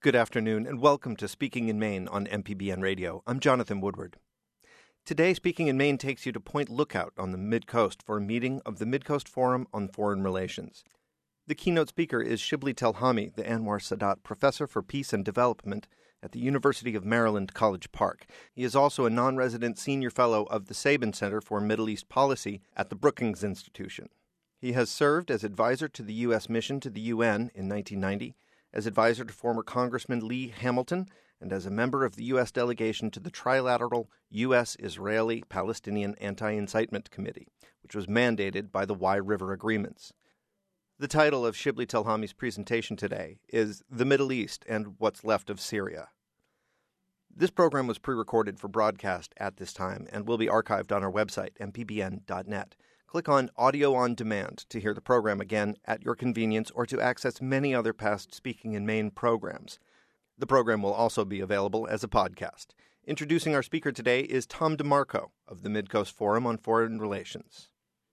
Good afternoon, and welcome to Speaking in Maine on MPBN Radio. I'm Jonathan Woodward. Today, Speaking in Maine takes you to Point Lookout on the Mid-Coast for a meeting of the Mid-Coast Forum on Foreign Relations. The keynote speaker is Shibli Telhami, the Anwar Sadat Professor for Peace and Development at the University of Maryland, College Park. He is also a non-resident senior fellow of the Sabin Center for Middle East Policy at the Brookings Institution. He has served as advisor to the U.S. mission to the UN in 1990, as advisor to former Congressman Lee Hamilton, and as a member of the U.S. delegation to the trilateral U.S.-Israeli-Palestinian Anti-Incitement Committee, which was mandated by the Wye River Agreements. The title of Shibli Telhami's presentation today is The Middle East and What's Left of Syria. This program was pre-recorded for broadcast at this time and will be archived on our website, mpbn.net. Click on Audio on Demand to hear the program again at your convenience or to access many other past Speaking in Maine programs. The program will also be available as a podcast. Introducing our speaker today is Tom DeMarco of the Mid-Coast Forum on Foreign Relations.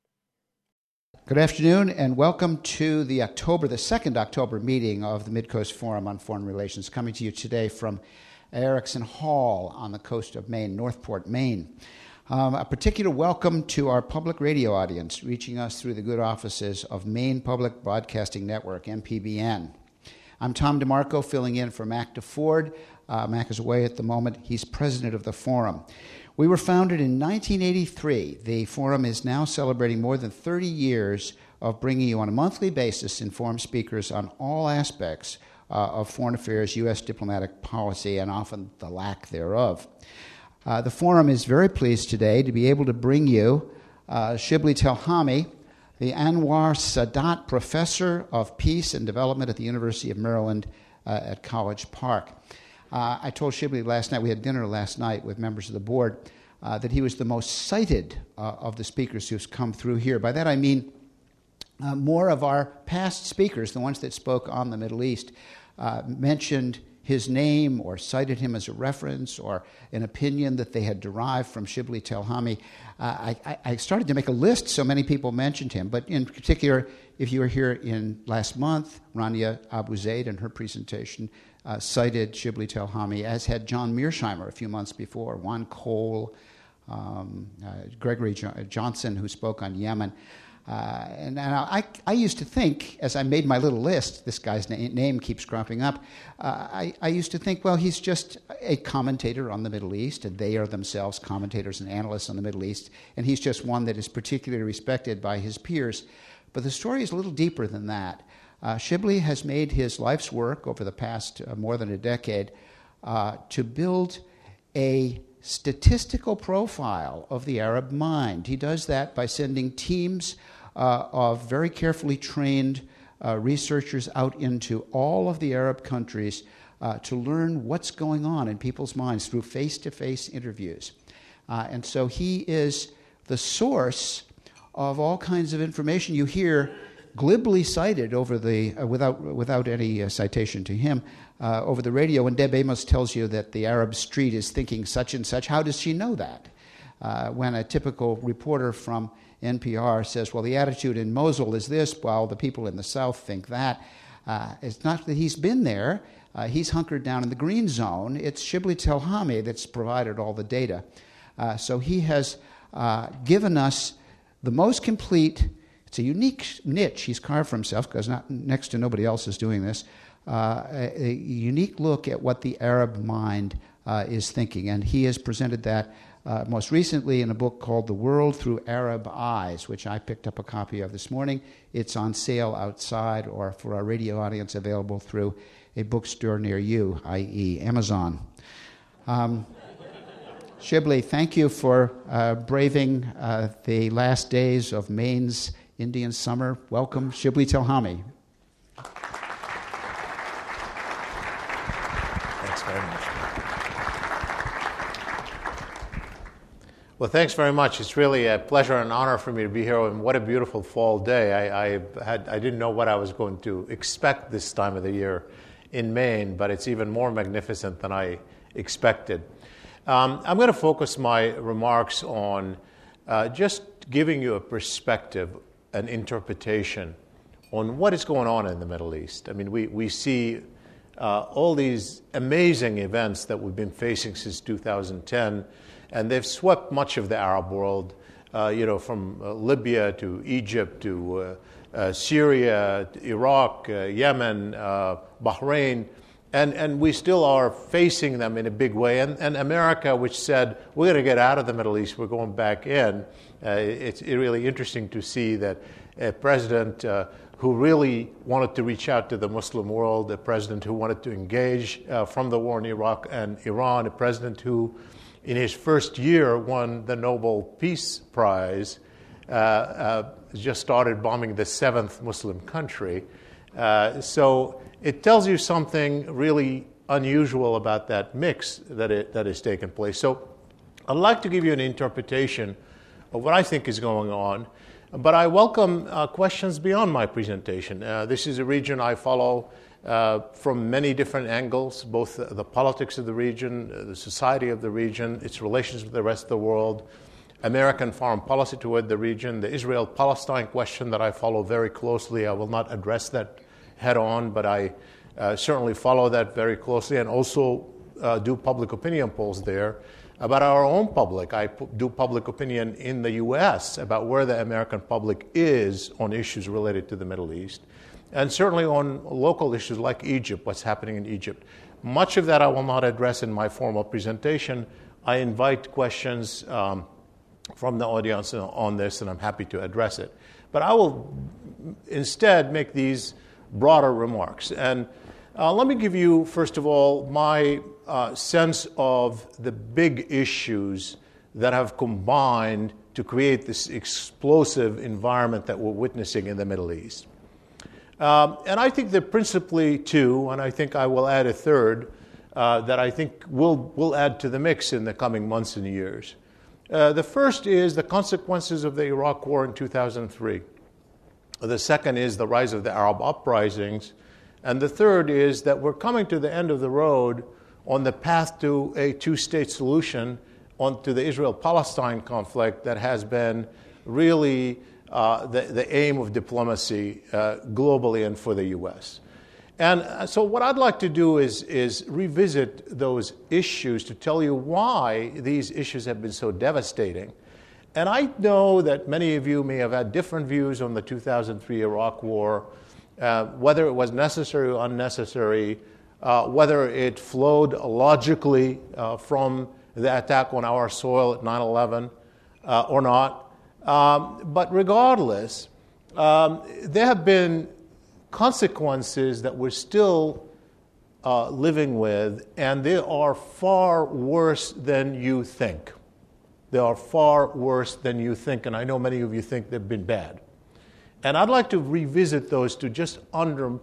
Good afternoon and welcome to the second October meeting of the Mid-Coast Forum on Foreign Relations, coming to you today from Erickson Hall on the coast of Maine, Northport, Maine. A particular welcome to our public radio audience, reaching us through the good offices of Maine Public Broadcasting Network, MPBN. I'm Tom DeMarco, filling in for Mac DeFord. Mac is away at the moment. He's president of the Forum. We were founded in 1983. The Forum is now celebrating more than 30 years of bringing you on a monthly basis informed speakers on all aspects of foreign affairs, U.S. diplomatic policy, and often the lack thereof. The Forum is very pleased today to be able to bring you Shibli Telhami, the Anwar Sadat Professor of Peace and Development at the University of Maryland at College Park. I told Shibli last night, we had dinner last night with members of the board, that he was the most cited of the speakers who've come through here. By that I mean more of our past speakers, the ones that spoke on the Middle East, mentioned his name or cited him as a reference or an opinion that they had derived from Shibli Telhami. I started to make a list, so many people mentioned him, but in particular, if you were here in last month, Rania Abu Zaid in her presentation cited Shibli Telhami, as had John Mearsheimer a few months before, Juan Cole, Gregory Johnson, who spoke on Yemen. And I used to think, as I made my little list, this guy's name keeps cropping up, I used to think, well, he's just a commentator on the Middle East, and they are themselves commentators and analysts on the Middle East, and he's just one that is particularly respected by his peers. But the story is a little deeper than that. Shibli has made his life's work over the past more than a decade to build a statistical profile of the Arab mind. He does that by sending teams of very carefully trained researchers out into all of the Arab countries to learn what's going on in people's minds through face-to-face interviews. And so he is the source of all kinds of information you hear glibly cited over the without any citation to him over the radio. When Deb Amos tells you that the Arab street is thinking such and such, how does she know that? When a typical reporter from NPR says, well, the attitude in Mosul is this, while the people in the south think that. It's not that he's been there. He's hunkered down in the green zone. It's Shibli Telhami that's provided all the data. So he has given us the most complete, it's a unique niche he's carved for himself, because next to nobody else is doing this, a unique look at what the Arab mind is thinking. And he has presented that most recently in a book called The World Through Arab Eyes, which I picked up a copy of this morning. It's on sale outside, or for our radio audience, available through a bookstore near you, i.e. Amazon. Shibli, thank you for braving the last days of Maine's Indian summer. Welcome, Shibli Telhami. Thanks very much. Well, thanks very much. It's really a pleasure and honor for me to be here, and what a beautiful fall day. I didn't know what I was going to expect this time of the year in Maine, but it's even more magnificent than I expected. I'm going to focus my remarks on just giving you a perspective, an interpretation on what is going on in the Middle East. I mean, we see all these amazing events that we've been facing since 2010, and they've swept much of the Arab world, from Libya to Egypt to Syria, Iraq, Yemen, Bahrain, and we still are facing them in a big way. And America, which said, we're going to get out of the Middle East, we're going back in. It's really interesting to see that a president who really wanted to reach out to the Muslim world, a president who wanted to engage from the war in Iraq and Iran, a president who, in his first year, won the Nobel Peace Prize, just started bombing the 7th Muslim country. So it tells you something really unusual about that mix that has taken place. So I'd like to give you an interpretation of what I think is going on, but I welcome questions beyond my presentation. This is a region I follow from many different angles, both the politics of the region, the society of the region, its relations with the rest of the world, American foreign policy toward the region, the Israel-Palestine question that I follow very closely. I will not address that head on, but I certainly follow that very closely, and also do public opinion polls there about our own public. I do public opinion in the U.S. about where the American public is on issues related to the Middle East, and certainly on local issues like Egypt, what's happening in Egypt. Much of that I will not address in my formal presentation. I invite questions from the audience on this, and I'm happy to address it. But I will instead make these broader remarks. And let me give you, first of all, my sense of the big issues that have combined to create this explosive environment that we're witnessing in the Middle East. And I think there are principally two, and I think I will add a third, that I think will add to the mix in the coming months and years. The first is the consequences of the Iraq War in 2003. The second is the rise of the Arab uprisings. And the third is that we're coming to the end of the road on the path to a two-state solution to the Israel-Palestine conflict that has been really the aim of diplomacy globally and for the U.S. And so what I'd like to do is revisit those issues to tell you why these issues have been so devastating. And I know that many of you may have had different views on the 2003 Iraq War, whether it was necessary or unnecessary, whether it flowed logically from the attack on our soil at 9/11 or not. But regardless, there have been consequences that we're still living with, and they are far worse than you think. They are far worse than you think, and I know many of you think they've been bad. And I'd like to revisit those to just line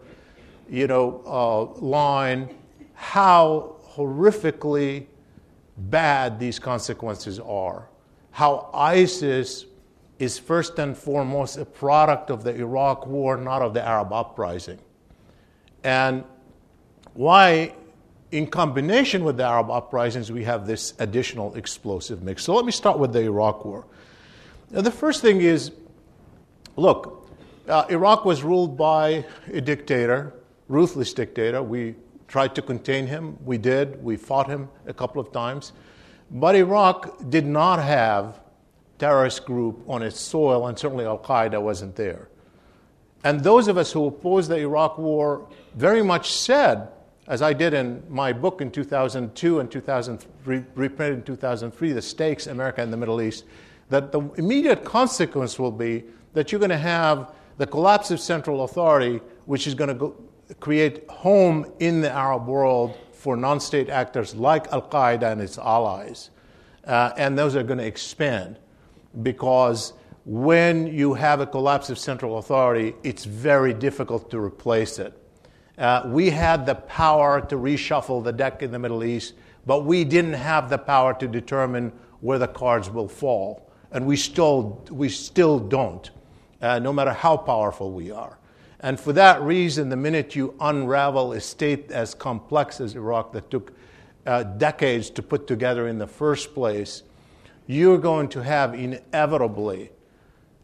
how horrifically bad these consequences are. How ISIS is first and foremost a product of the Iraq War, not of the Arab uprising. And why, in combination with the Arab uprisings, we have this additional explosive mix. So let me start with the Iraq War. Now, the first thing is, look, Iraq was ruled by a dictator, ruthless dictator. We tried to contain him. We did. We fought him a couple of times. But Iraq did not have terrorist group on its soil, and certainly Al-Qaeda wasn't there. And those of us who opposed the Iraq War very much said, as I did in my book in 2002 and 2003, reprinted in 2003, The Stakes, America and the Middle East, that the immediate consequence will be that you're going to have the collapse of central authority, which is going to create home in the Arab world for non-state actors like Al-Qaeda and its allies. And those are going to expand, because when you have a collapse of central authority, it's very difficult to replace it. We had the power to reshuffle the deck in the Middle East, but we didn't have the power to determine where the cards will fall. And we still don't, no matter how powerful we are. And for that reason, the minute you unravel a state as complex as Iraq that took decades to put together in the first place, you're going to have inevitably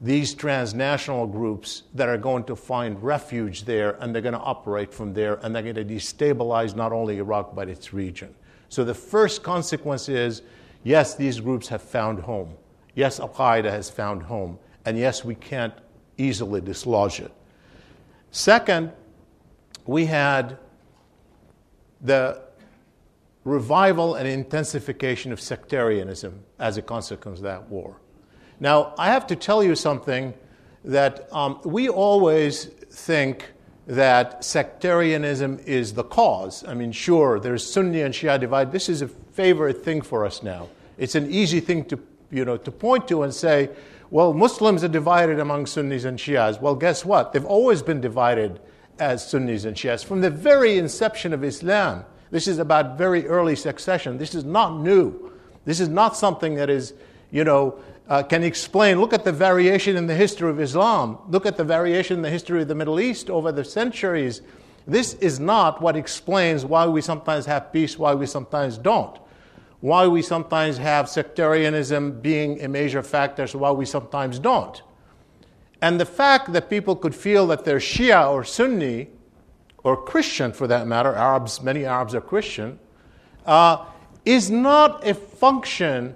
these transnational groups that are going to find refuge there, and they're going to operate from there, and they're going to destabilize not only Iraq but its region. So the first consequence is, yes, these groups have found home. Yes, Al-Qaeda has found home. And yes, we can't easily dislodge it. Second, we had the revival and intensification of sectarianism as a consequence of that war. Now, I have to tell you something that we always think that sectarianism is the cause. I mean, sure, there's Sunni and Shia divide. This is a favorite thing for us now. It's an easy thing to point to and say, well, Muslims are divided among Sunnis and Shias. Well, guess what? They've always been divided as Sunnis and Shias from the very inception of Islam. This is about very early succession. This is not new. This is not something that is, can explain. Look at the variation in the history of Islam. Look at the variation in the history of the Middle East over the centuries. This is not what explains why we sometimes have peace, why we sometimes don't. Why we sometimes have sectarianism being a major factor, so why we sometimes don't. And the fact that people could feel that they're Shia or Sunni, or Christian for that matter, many Arabs are Christian, is not a function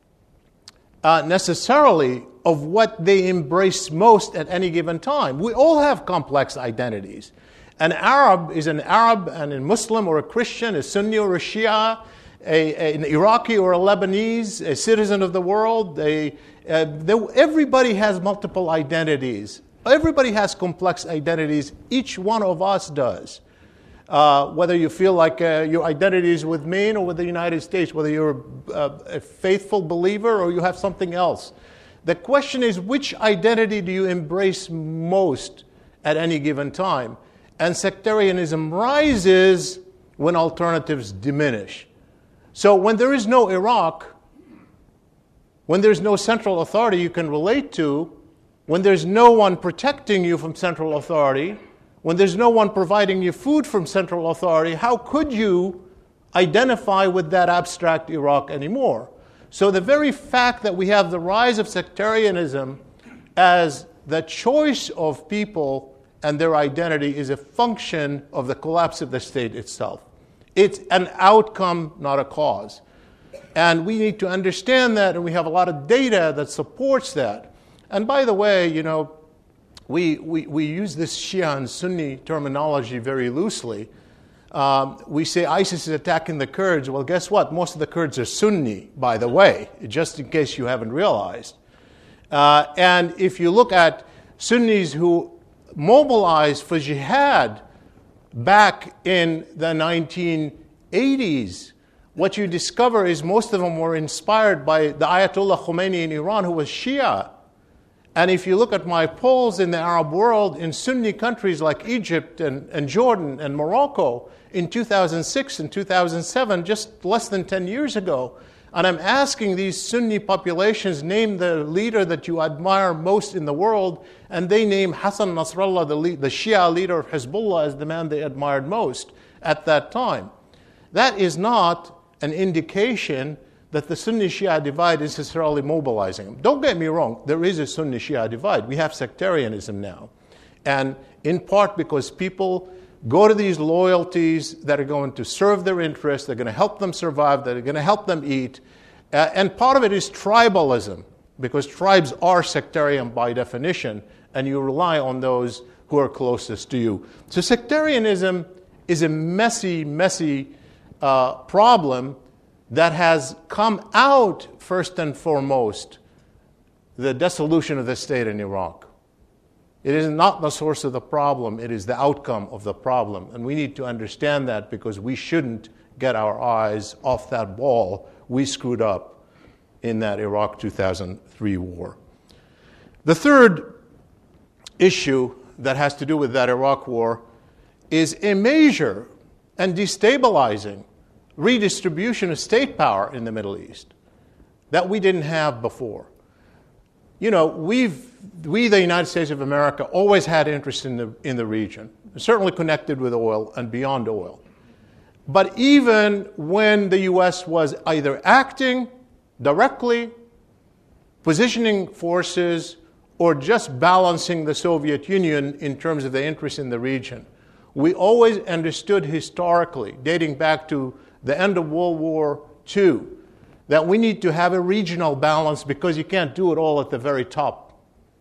necessarily of what they embrace most at any given time. We all have complex identities. An Arab is an Arab and a Muslim or a Christian, a Sunni or a Shia, an Iraqi or a Lebanese, a citizen of the world. Everybody has multiple identities. Everybody has complex identities. Each one of us does. Whether you feel like your identity is with Maine or with the United States, whether you're a faithful believer or you have something else. The question is, which identity do you embrace most at any given time? And sectarianism rises when alternatives diminish. So when there is no Iraq, when there's no central authority you can relate to, when there's no one protecting you from central authority, when there's no one providing you food from central authority, how could you identify with that abstract Iraq anymore? So the very fact that we have the rise of sectarianism as the choice of people and their identity is a function of the collapse of the state itself. It's an outcome, not a cause. And we need to understand that, and we have a lot of data that supports that. And by the way, we use this Shia and Sunni terminology very loosely. We say ISIS is attacking the Kurds. Well, guess what? Most of the Kurds are Sunni, by the way, just in case you haven't realized. And if you look at Sunnis who mobilized for jihad back in the 1980s, what you discover is most of them were inspired by the Ayatollah Khomeini in Iran, who was Shia. And if you look at my polls in the Arab world, in Sunni countries like Egypt and Jordan and Morocco in 2006 and 2007, just less than 10 years ago, and I'm asking these Sunni populations, name the leader that you admire most in the world, and they name Hassan Nasrallah, the Shia leader of Hezbollah, as the man they admired most at that time. That is not an indication that the Sunni-Shia divide is necessarily mobilizing them. Don't get me wrong, there is a Sunni-Shia divide. We have sectarianism now. And in part because people go to these loyalties that are going to serve their interests, they're going to help them survive, that are going to help them eat. And part of it is tribalism, because tribes are sectarian by definition, and you rely on those who are closest to you. So sectarianism is a messy problem that has come out, first and foremost, the dissolution of the state in Iraq. It is not the source of the problem, it is the outcome of the problem. And we need to understand that, because we shouldn't get our eyes off that ball we screwed up in that Iraq 2003 war. The third issue that has to do with that Iraq war is a major and destabilizing redistribution of state power in the Middle East that we didn't have before. We, the United States of America, always had interest in the region, certainly connected with oil and beyond oil. But even when the U.S. was either acting directly, positioning forces, or just balancing the Soviet Union in terms of the interest in the region. We always understood historically, dating back to the end of World War II, that we need to have a regional balance because you can't do it all at the very top.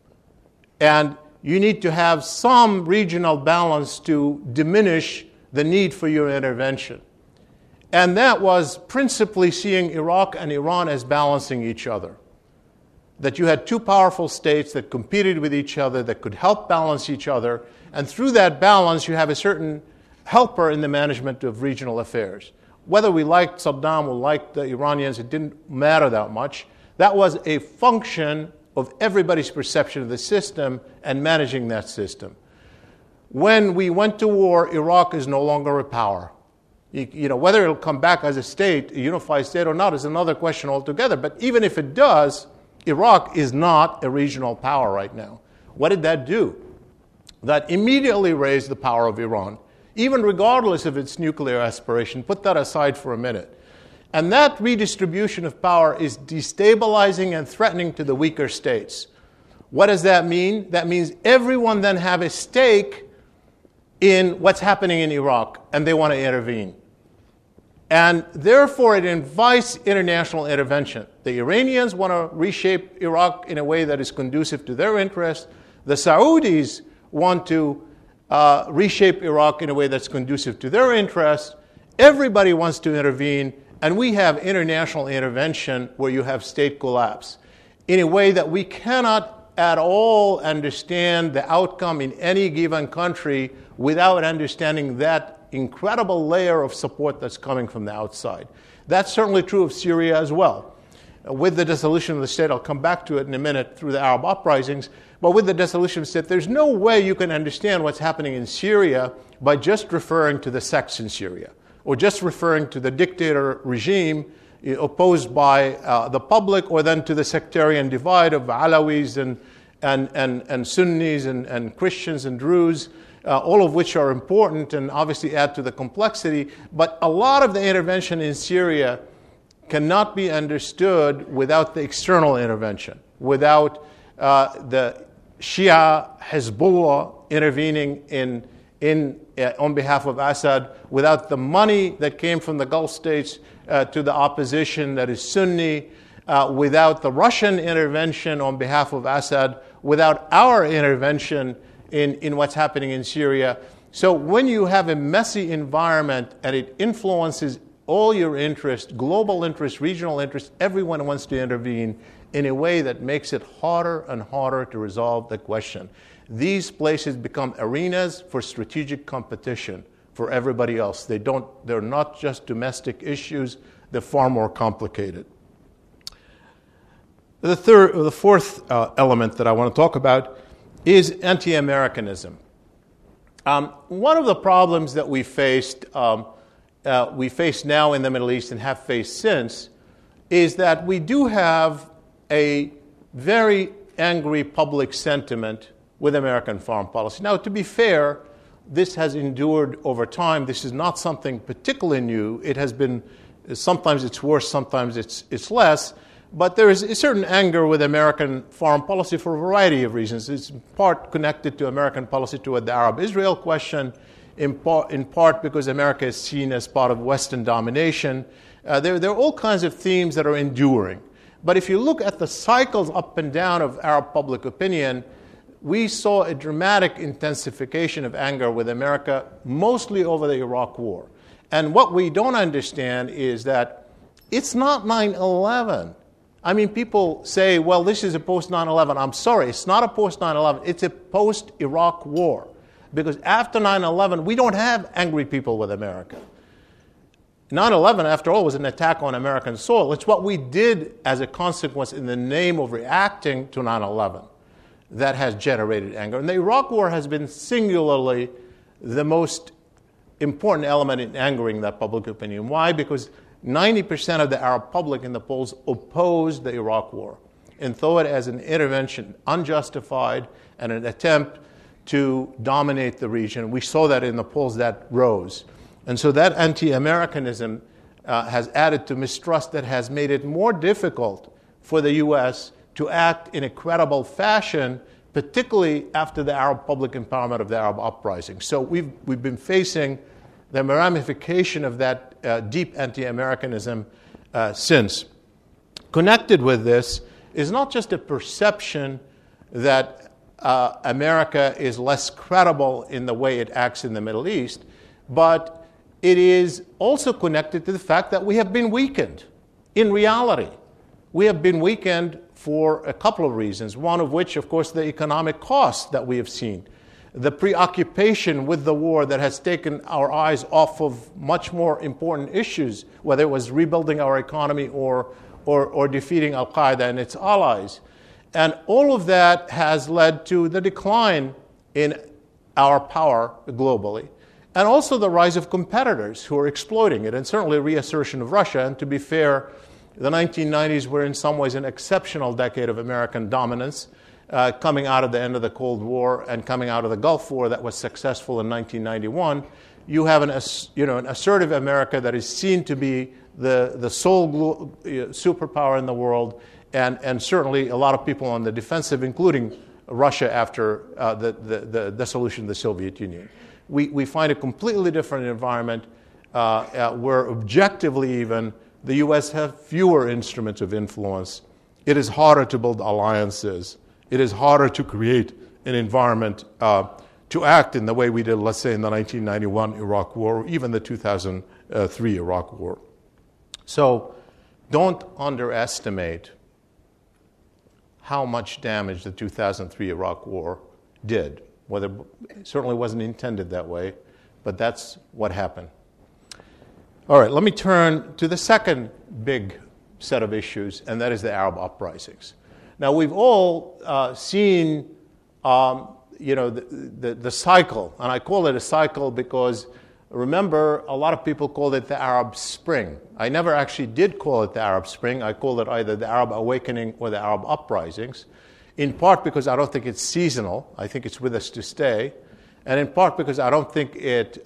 And you need to have some regional balance to diminish the need for your intervention. And that was principally seeing Iraq and Iran as balancing each other. That you had two powerful states that competed with each other, that could help balance each other, and through that balance you have a certain helper in the management of regional affairs. Whether we liked Saddam or liked the Iranians, it didn't matter that much. That was a function of everybody's perception of the system and managing that system. When we went to war, Iraq is no longer a power. Whether it'll come back as a state, a unified state or not, is another question altogether. But even if it does, Iraq is not a regional power right now. What did that do? That immediately raised the power of Iran, even regardless of its nuclear aspiration. Put that aside for a minute. And that redistribution of power is destabilizing and threatening to the weaker states. What does that mean? That means everyone then have a stake in what's happening in Iraq, and they want to intervene. And therefore, it invites international intervention. The Iranians want to reshape Iraq in a way that is conducive to their interests. The Saudis want to reshape Iraq in a way that's conducive to their interests. Everybody wants to intervene, and we have international intervention where you have state collapse in a way that we cannot at all understand the outcome in any given country without understanding that incredible layer of support that's coming from the outside. That's certainly true of Syria as well. With the dissolution of the state, I'll come back to it in a minute through the Arab uprisings, but with the dissolution of the state, there's no way you can understand what's happening in Syria by just referring to the sects in Syria, or just referring to the dictator regime opposed by the public, or then to the sectarian divide of Alawis and Sunnis and Christians and Druze, all of which are important and obviously add to the complexity. But a lot of the intervention in Syria cannot be understood without the external intervention, without the Shia Hezbollah intervening on behalf of Assad, without the money that came from the Gulf states to the opposition that is Sunni, without the Russian intervention on behalf of Assad, without our intervention in what's happening in Syria. So when you have a messy environment and it influences all your interests, global interests, regional interests, everyone wants to intervene in a way that makes it harder and harder to resolve the question. These places become arenas for strategic competition for everybody else. They're not just domestic issues, they're far more complicated. The fourth element that I want to talk about is anti-Americanism. One of the problems that we face now in the Middle East and have faced since is that we do have a very angry public sentiment with American foreign policy. Now, to be fair, this has endured over time. This is not something particularly new. It has been, sometimes it's worse, sometimes it's less. But there is a certain anger with American foreign policy for a variety of reasons. It's in part connected to American policy toward the Arab-Israel question, in part because America is seen as part of Western domination. There are all kinds of themes that are enduring. But if you look at the cycles up and down of Arab public opinion, we saw a dramatic intensification of anger with America, mostly over the Iraq War. And what we don't understand is that it's not 9/11. I mean, people say, well, this is a post-9/11. I'm sorry, it's not a post-9/11. It's a post-Iraq war. Because after 9/11, we don't have angry people with America. 9/11, after all, was an attack on American soil. It's what we did as a consequence in the name of reacting to 9/11 that has generated anger. And the Iraq War has been singularly the most important element in angering that public opinion. Why? Because 90% of the Arab public in the polls opposed the Iraq War and saw it as an intervention, unjustified, and an attempt to dominate the region. We saw that in the polls that rose. And so that anti-Americanism has added to mistrust that has made it more difficult for the U.S. to act in a credible fashion, particularly after the Arab public empowerment of the Arab uprising. So we've been facing the ramification of that deep anti-Americanism since. Connected with this is not just a perception that America is less credible in the way it acts in the Middle East, but it is also connected to the fact that we have been weakened. In reality, we have been weakened for a couple of reasons, one of which, of course, the economic costs that we have seen, the preoccupation with the war that has taken our eyes off of much more important issues, whether it was rebuilding our economy or defeating Al-Qaeda and its allies. And all of that has led to the decline in our power globally, and also the rise of competitors who are exploiting it, and certainly reassertion of Russia. And to be fair, the 1990s were in some ways an exceptional decade of American dominance, coming out of the end of the Cold War and coming out of the Gulf War that was successful in 1991. You have an assertive America that is seen to be the sole superpower in the world, and certainly a lot of people on the defensive, including Russia after the dissolution of the Soviet Union. We find a completely different environment where objectively even the U.S. have fewer instruments of influence. It is harder to build alliances. It is harder to create an environment to act in the way we did, let's say, in the 1991 Iraq War, or even the 2003 Iraq War. So don't underestimate how much damage the 2003 Iraq War did. Whether it certainly wasn't intended that way, but that's what happened. All right, let me turn to the second big set of issues, and that is the Arab uprisings. Now, we've all seen, the cycle, and I call it a cycle because, remember, a lot of people called it the Arab Spring. I never actually did call it the Arab Spring. I called it either the Arab Awakening or the Arab Uprisings, in part because I don't think it's seasonal. I think it's with us to stay, and in part because I don't think it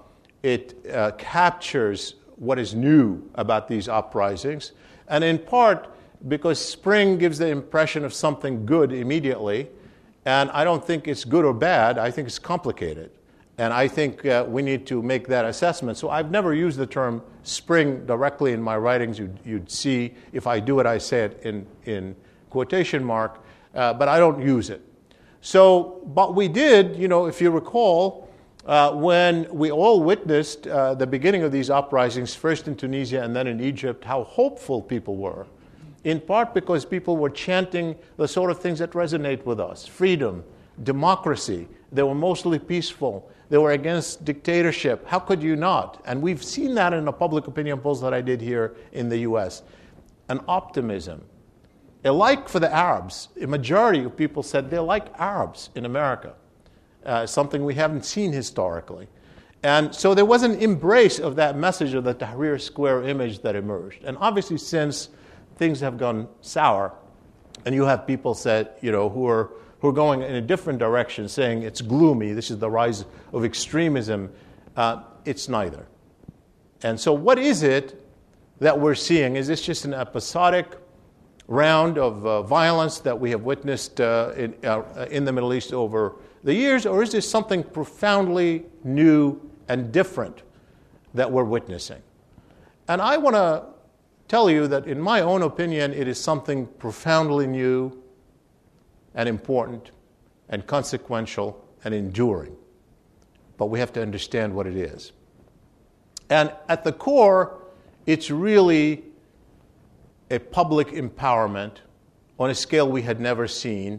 captures what is new about these uprisings, and in part because spring gives the impression of something good immediately, and I don't think it's good or bad. I think it's complicated, and I think we need to make that assessment. So I've never used the term spring directly in my writings. You'd see if I do it, I say it in quotation mark, but I don't use it. So, but we did, if you recall, when we all witnessed the beginning of these uprisings, first in Tunisia and then in Egypt, how hopeful people were, in part because people were chanting the sort of things that resonate with us: freedom, democracy. They were mostly peaceful. They were against dictatorship. How could you not? And we've seen that in the public opinion polls that I did here in the U.S. An optimism. Alike for the Arabs, a majority of people said they like Arabs in America. Something we haven't seen historically. And so there was an embrace of that message of the Tahrir Square image that emerged. And obviously since things have gone sour, and you have people who are going in a different direction, saying it's gloomy, this is the rise of extremism, it's neither. And so what is it that we're seeing? Is this just an episodic round of violence that we have witnessed in the Middle East over the years, or is this something profoundly new and different that we're witnessing? And I want to tell you that, in my own opinion, it is something profoundly new and important and consequential and enduring. But we have to understand what it is. And at the core, it's really a public empowerment on a scale we had never seen,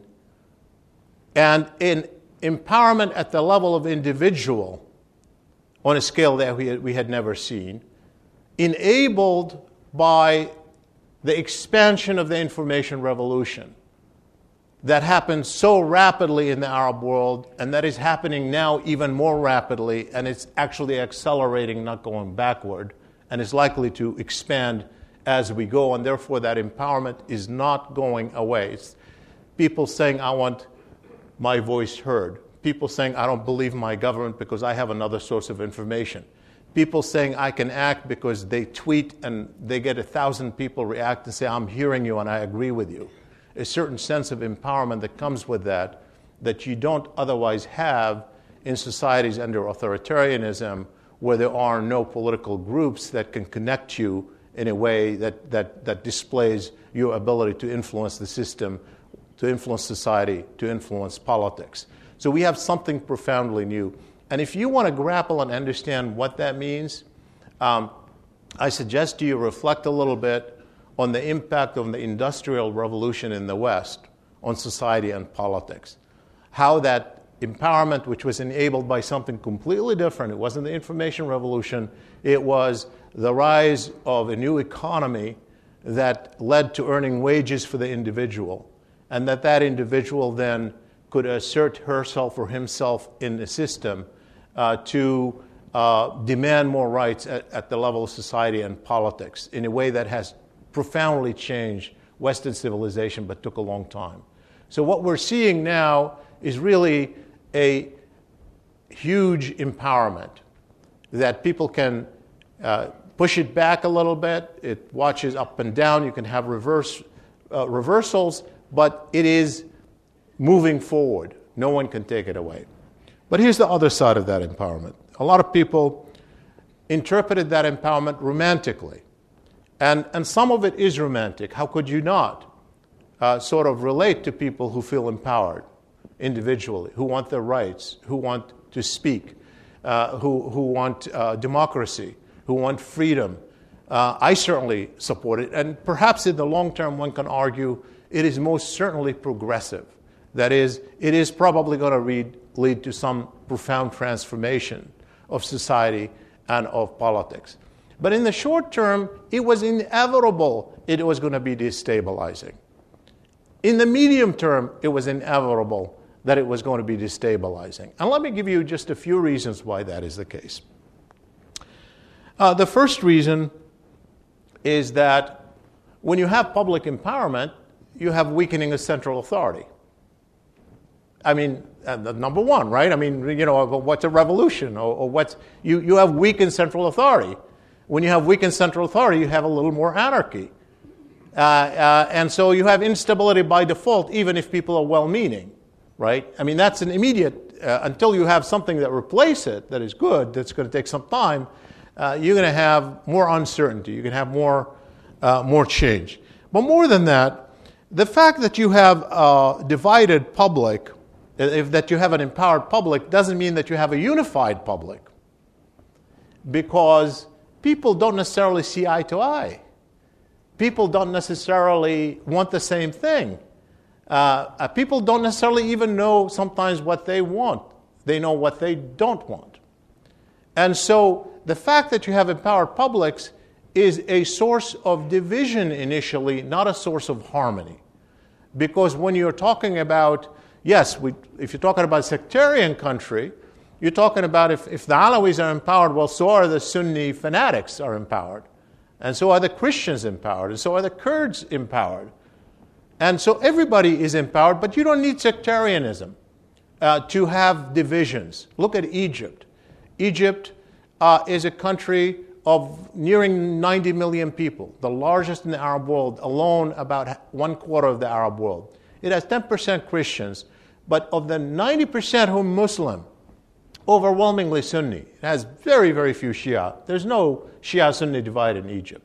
and in empowerment at the level of individual on a scale that we had never seen, enabled by the expansion of the information revolution that happened so rapidly in the Arab world, and that is happening now even more rapidly, and it's actually accelerating, not going backward, and is likely to expand as we go, and therefore that empowerment is not going away. It's people saying, I want my voice heard. People saying, I don't believe my government because I have another source of information. People saying, I can act because they tweet and they get 1,000 people react and say, I'm hearing you and I agree with you. a certain sense of empowerment that comes with that you don't otherwise have in societies under authoritarianism, where there are no political groups that can connect you in a way that displays your ability to influence the system, to influence society, to influence politics. So we have something profoundly new. And if you want to grapple and understand what that means, I suggest to you reflect a little bit on the impact of the Industrial Revolution in the West on society and politics. How that empowerment, which was enabled by something completely different, it wasn't the information revolution, it was the rise of a new economy that led to earning wages for the individual, and that individual then could assert herself or himself in the system to demand more rights at the level of society and politics in a way that has profoundly changed Western civilization but took a long time. So what we're seeing now is really a huge empowerment that people can push it back a little bit. It watches up and down. You can have reversals, but it is moving forward. No one can take it away. But here's the other side of that empowerment. A lot of people interpreted that empowerment romantically. And some of it is romantic. How could you not sort of relate to people who feel empowered individually, who want their rights, who want to speak, who want democracy, who want freedom? I certainly support it. And perhaps in the long term, one can argue it is most certainly progressive. That is, it is probably going to lead to some profound transformation of society and of politics. But in the short term, it was inevitable it was going to be destabilizing. In the medium term, it was inevitable that it was going to be destabilizing. And let me give you just a few reasons why that is the case. The first reason is that when you have public empowerment, you have weakening of central authority. I mean, number one, right? I mean, what's a revolution? Or what's you have weakened central authority. When you have weakened central authority, you have a little more anarchy. And so you have instability by default, even if people are well-meaning, right? I mean, that's an immediate, until you have something that replaces it, that is good, that's going to take some time, you're going to have more uncertainty. You can have more change. But more than that, the fact that you have a divided public, that you have an empowered public, doesn't mean that you have a unified public. Because people don't necessarily see eye to eye. People don't necessarily want the same thing. People don't necessarily even know sometimes what they want. They know what they don't want. And so the fact that you have empowered publics is a source of division initially, not a source of harmony. Because when you're talking about, if you're talking about a sectarian country, you're talking about if the Alawis are empowered, well, so are the Sunni fanatics are empowered. And so are the Christians empowered. And so are the Kurds empowered. And so everybody is empowered, but you don't need sectarianism to have divisions. Look at Egypt. Egypt is a country of nearing 90 million people, the largest in the Arab world, alone about 1/4 of the Arab world. It has 10% Christians, but of the 90% who are Muslim, overwhelmingly Sunni. It has very, very few Shia. There's no Shia-Sunni divide in Egypt.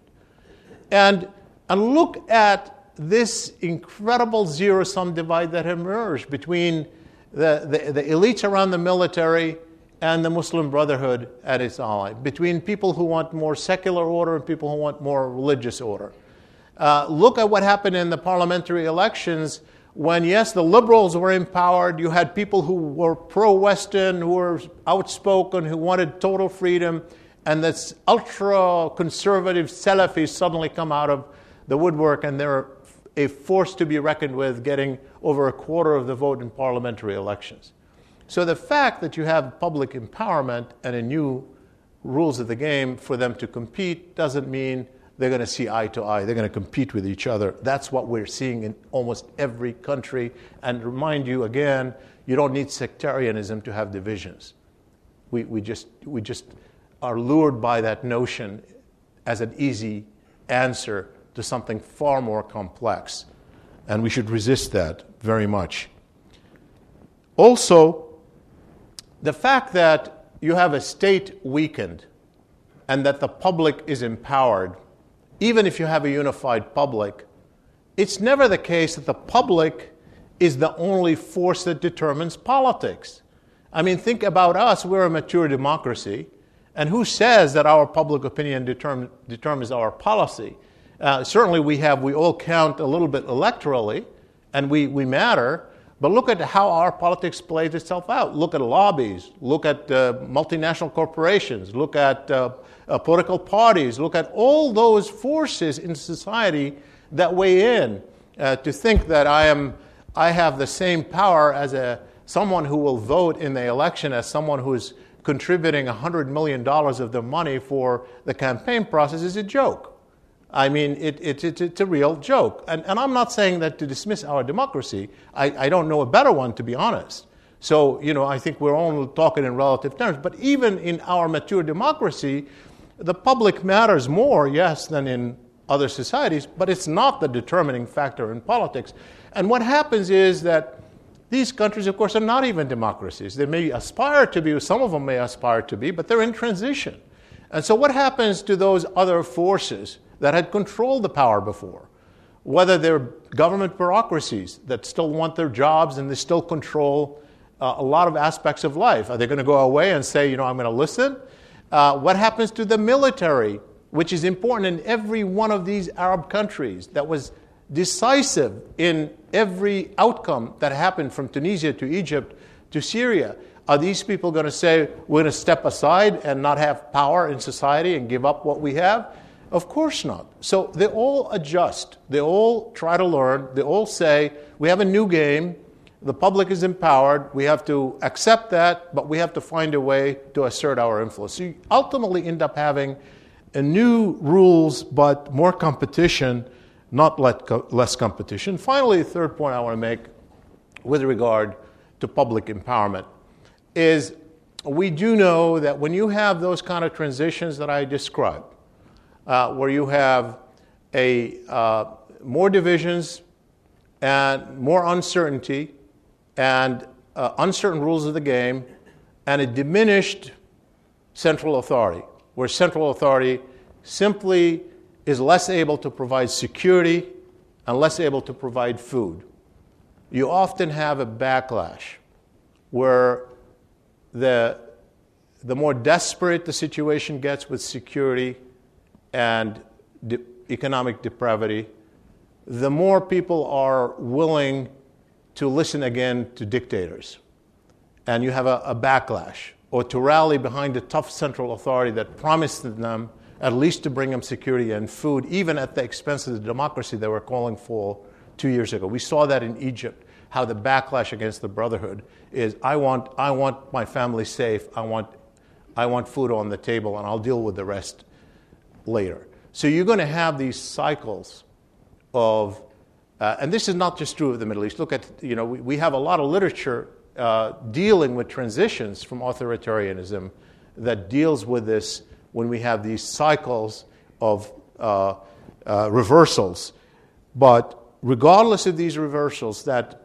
And look at this incredible zero-sum divide that emerged between the elites around the military and the Muslim Brotherhood and its ally, between people who want more secular order and people who want more religious order. Look at what happened in the parliamentary elections when, yes, the liberals were empowered. You had people who were pro-Western, who were outspoken, who wanted total freedom, and this ultra-conservative Salafis suddenly come out of the woodwork, and they're a force to be reckoned with, getting over 1/4 of the vote in parliamentary elections. So the fact that you have public empowerment and a new rules of the game for them to compete doesn't mean they're going to see eye to eye. They're going to compete with each other. That's what we're seeing in almost every country. And remind you again, you don't need sectarianism to have divisions. We just are lured by that notion as an easy answer to something far more complex and we should resist that very much. Also, the fact that you have a state weakened and that the public is empowered, even if you have a unified public, it's never the case that the public is the only force that determines politics. I mean, think about us. We're a mature democracy. And who says that our public opinion determines our policy? Certainly we all count a little bit electorally, and we matter. But look at how our politics plays itself out. Look at lobbies. Look at multinational corporations. Look at political parties. Look at all those forces in society that weigh in. To think that I have the same power as someone who will vote in the election as someone who's contributing $100 million of their money for the campaign process is a joke. I mean, it's a real joke. And I'm not saying that to dismiss our democracy. I don't know a better one, to be honest. So, I think we're only talking in relative terms. But even in our mature democracy, the public matters more, yes, than in other societies, but it's not the determining factor in politics. And what happens is that these countries, of course, are not even democracies. They may aspire to be, some of them may aspire to be, but they're in transition. And so what happens to those other forces that had controlled the power before? Whether they're government bureaucracies that still want their jobs and they still control a lot of aspects of life. Are they going to go away and say, I'm going to listen? What happens to the military, which is important in every one of these Arab countries, that was decisive in every outcome that happened from Tunisia to Egypt to Syria? Are these people going to say, we're going to step aside and not have power in society and give up what we have? Of course not. So they all adjust. They all try to learn. They all say, we have a new game. The public is empowered. We have to accept that, but we have to find a way to assert our influence. So you ultimately end up having a new rules, but more competition, not less competition. Finally, the third point I want to make with regard to public empowerment is we do know that when you have those kind of transitions that I described, where you have more divisions and more uncertainty and uncertain rules of the game and a diminished central authority, where central authority simply is less able to provide security and less able to provide food, you often have a backlash where the more desperate the situation gets with security and economic depravity, the more people are willing to listen again to dictators. And you have a backlash, or to rally behind a tough central authority that promised them at least to bring them security and food, even at the expense of the democracy they were calling for 2 years ago. We saw that in Egypt, how the backlash against the Brotherhood is, I want my family safe, I want food on the table, and I'll deal with the rest later. So you're going to have these cycles of, and this is not just true of the Middle East. Look at, we have a lot of literature dealing with transitions from authoritarianism that deals with this when we have these cycles of reversals. But regardless of these reversals, that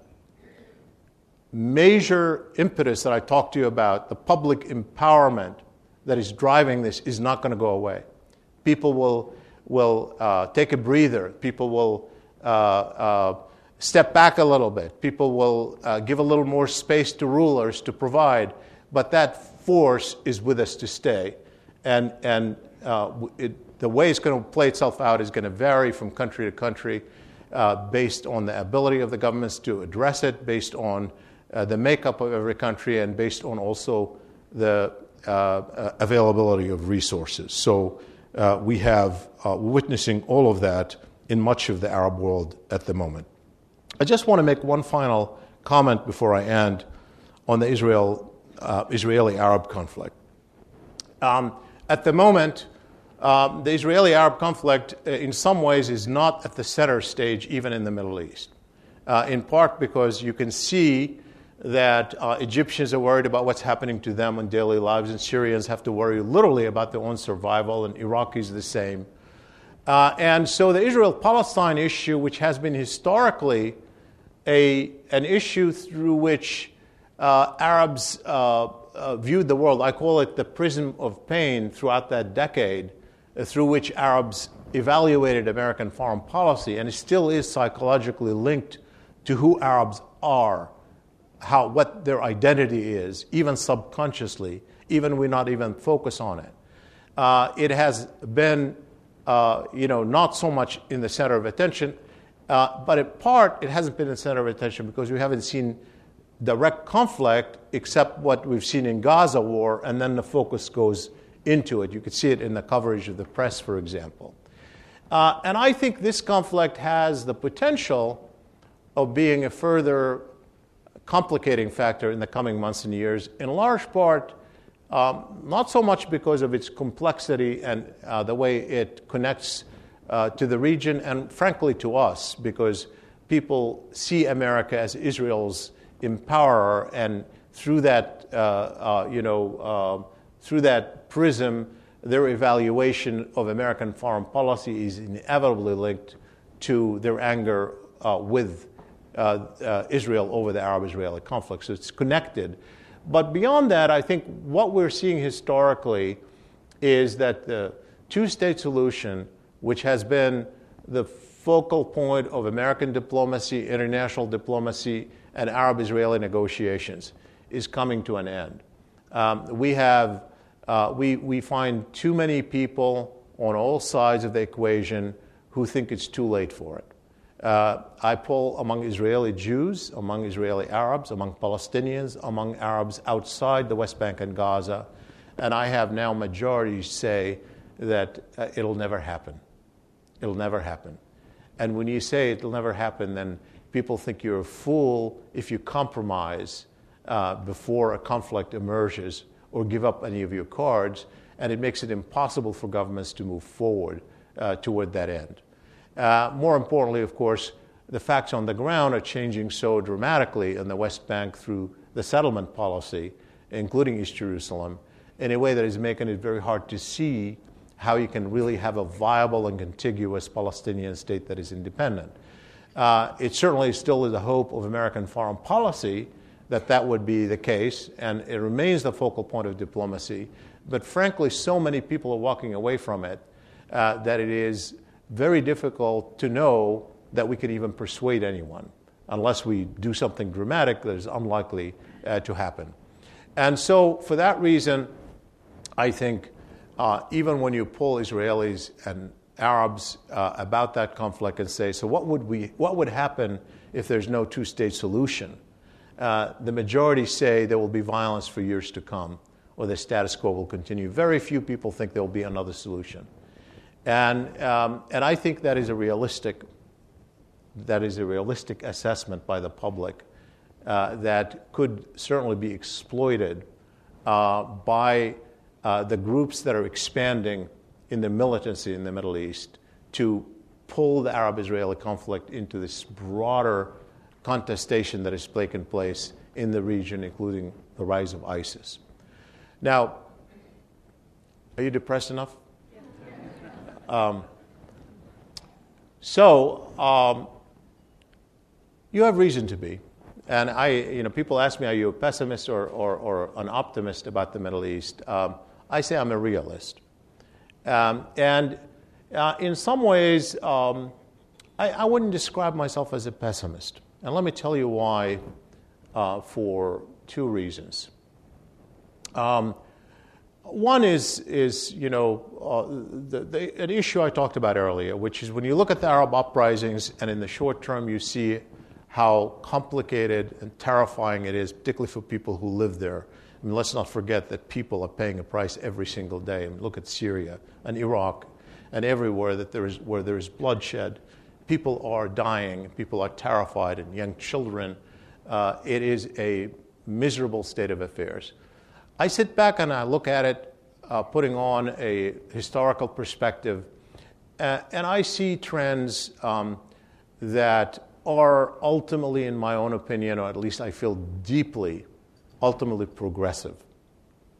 major impetus that I talked to you about, the public empowerment that is driving this, is not going to go away. People will take a breather. People will step back a little bit. People will give a little more space to rulers to provide. But that force is with us to stay. And the way it's going to play itself out is going to vary from country to country based on the ability of the governments to address it, based on the makeup of every country, and based on also the availability of resources. So we have witnessing all of that in much of the Arab world at the moment. I just want to make one final comment before I end on the Israeli-Arab conflict. At the moment, the Israeli-Arab conflict in some ways is not at the center stage even in the Middle East, in part because you can see that Egyptians are worried about what's happening to them in daily lives, and Syrians have to worry literally about their own survival, and Iraqis the same. And so the Israel-Palestine issue, which has been historically an issue through which Arabs viewed the world, I call it the prism of pain throughout that decade, through which Arabs evaluated American foreign policy, and it still is psychologically linked to who Arabs are, what their identity is, even subconsciously, even we not even focus on it. It has been, not so much in the center of attention, but in part it hasn't been in the center of attention because we haven't seen direct conflict except what we've seen in Gaza war, and then the focus goes into it. You could see it in the coverage of the press, for example. And I think this conflict has the potential of being a further complicating factor in the coming months and years, in large part not so much because of its complexity and the way it connects to the region and, frankly, to us, because people see America as Israel's empowerer, and through that, through that prism, their evaluation of American foreign policy is inevitably linked to their anger with Israel over the Arab-Israeli conflict. So it's connected. But beyond that, I think what we're seeing historically is that the two-state solution, which has been the focal point of American diplomacy, international diplomacy, and Arab-Israeli negotiations, is coming to an end. We find too many people on all sides of the equation who think it's too late for it. I poll among Israeli Jews, among Israeli Arabs, among Palestinians, among Arabs outside the West Bank and Gaza, and I have now majorities say that it'll never happen. It'll never happen. And when you say it'll never happen, then people think you're a fool if you compromise before a conflict emerges or give up any of your cards, and it makes it impossible for governments to move forward toward that end. More importantly, of course, the facts on the ground are changing so dramatically in the West Bank through the settlement policy, including East Jerusalem, in a way that is making it very hard to see how you can really have a viable and contiguous Palestinian state that is independent. It certainly still is a hope of American foreign policy that would be the case, and it remains the focal point of diplomacy. But frankly, so many people are walking away from it that it is very difficult to know that we can even persuade anyone. Unless we do something dramatic, that is unlikely to happen. And so for that reason, I think even when you poll Israelis and Arabs about that conflict and say, so what would happen if there's no two-state solution? The majority say there will be violence for years to come, or the status quo will continue. Very few people think there will be another solution. And I think that is a realistic assessment by the public that could certainly be exploited by the groups that are expanding in the militancy in the Middle East to pull the Arab-Israeli conflict into this broader contestation that has taken place in the region, including the rise of ISIS. Now, are you depressed enough? You have reason to be. And people ask me, are you a pessimist or an optimist about the Middle East? I say I'm a realist. And in some ways, I wouldn't describe myself as a pessimist. And let me tell you why for two reasons. One is an issue I talked about earlier, which is when you look at the Arab uprisings and in the short term you see how complicated and terrifying it is, particularly for people who live there. I mean, let's not forget that people are paying a price every single day. I mean, look at Syria and Iraq and everywhere where there is bloodshed. People are dying, people are terrified, and young children. It is a miserable state of affairs. I sit back and I look at it, putting on a historical perspective, and I see trends that are ultimately, in my own opinion, or at least I feel deeply, ultimately progressive.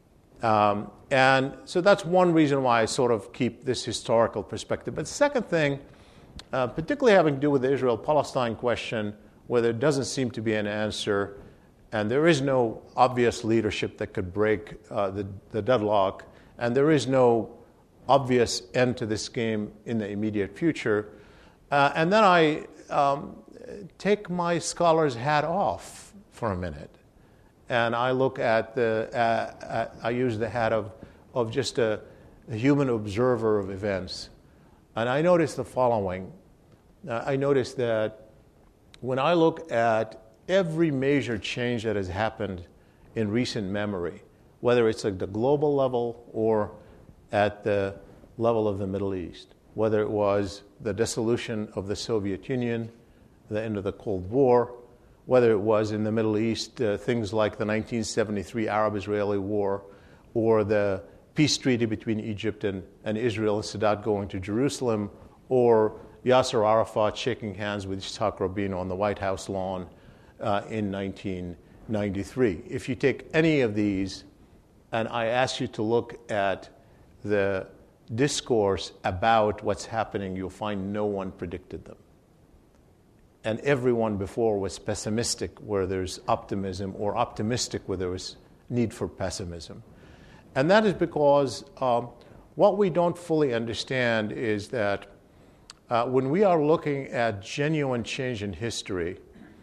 And so that's one reason why I sort of keep this historical perspective. But the second thing, particularly having to do with the Israel-Palestine question, where there doesn't seem to be an answer, and there is no obvious leadership that could break the deadlock, and there is no obvious end to this game in the immediate future. And then I take my scholar's hat off for a minute, and I look at I use the hat of just a human observer of events. And I notice the following. I notice that when I look at every major change that has happened in recent memory, whether it's at the global level or at the level of the Middle East, whether it was the dissolution of the Soviet Union, the end of the Cold War, whether it was in the Middle East, things like the 1973 Arab-Israeli War, or the peace treaty between Egypt and Israel and Sadat going to Jerusalem, or Yasser Arafat shaking hands with Yitzhak Rabin on the White House lawn in 1993. If you take any of these, and I ask you to look at the discourse about what's happening, you'll find no one predicted them. And everyone before was pessimistic where there's optimism, or optimistic where there was need for pessimism. And that is because what we don't fully understand is that when we are looking at genuine change in history,